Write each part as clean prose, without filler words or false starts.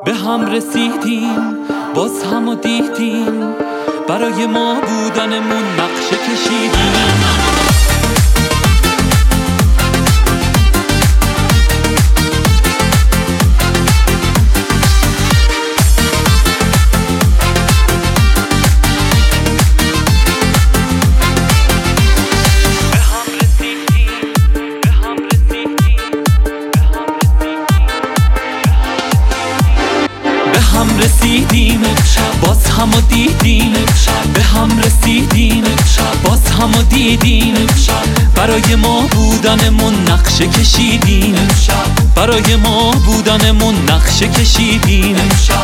به هم رسیدیم، باز همو دیدیم، برای ما بودنمون نقشه کشیدیم. رسیدیم باز همو دیدیم، به هم رسیدیم باز همو دیدیم، برای ما بودنمون نقشه کشیدیم، برای ما بودنمون نقشه کشیدیم.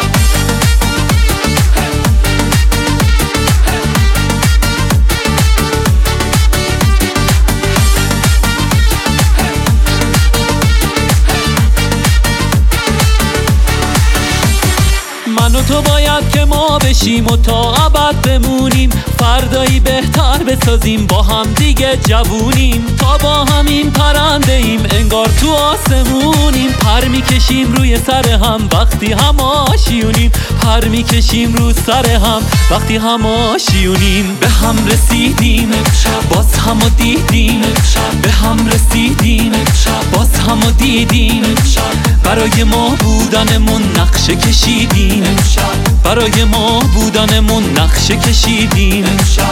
من و تو باید که ما بشیم و تا ابد بمونیم، فردایی بهتر بسازیم، با هم دیگه جوونیم، تا با همین پرنده ایم انگار تو آسمونیم، پر میکشیم روی سر هم وقتی هم آشیونیم، پر میکشیم رو سر هم وقتی هم آشیونیم. به هم رسیدیم باز همو دیدیم، به هم رسیدیم باز همو دیدیم، برای ما بودنمون نقشه کشیدیم، برای ما بودنمون نقشه کشیدیم.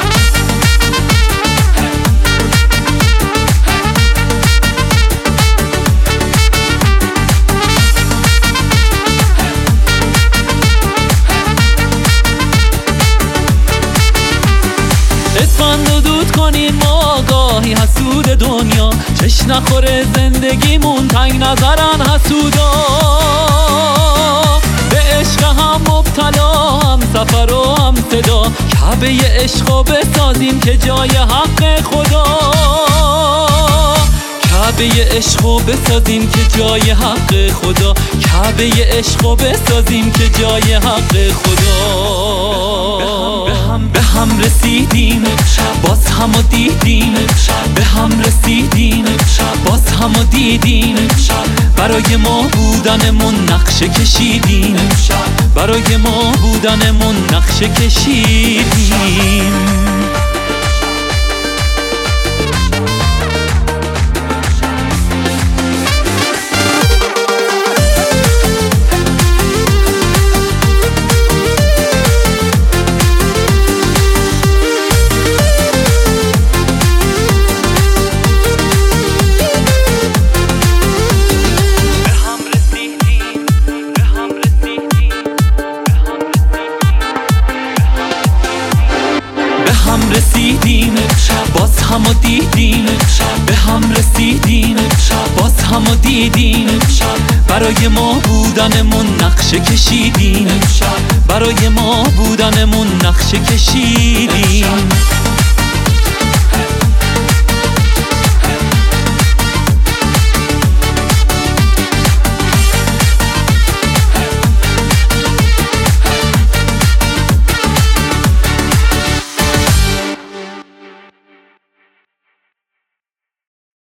اسفند و دود کنیم ما آگاهی حسود دنیا، چش نخوره زندگیمون تنگ نظرن حسودا، به عشق هم مبتلا، هم سفر و هم صدا، کعبه عشقو بسازیم که جای حق خدا، کعبه عشقو بسازیم که جای حق خدا، کعبه عشقو بسازیم که جای حق خدا. به هم رسیدیم باز همو دیدیم، به هم رسیدیم باز همو دیدیم، برای ما بودنمون نقشه کشیدیم، برای ما بودنمون نقشه کشیدیم. رسیدیم باز همو دیدیم، به هم رسیدیم باز همو دیدیم، برای ما بودنمون نقشه کشیدیم، برای ما بودنمون نقشه کشیدیم.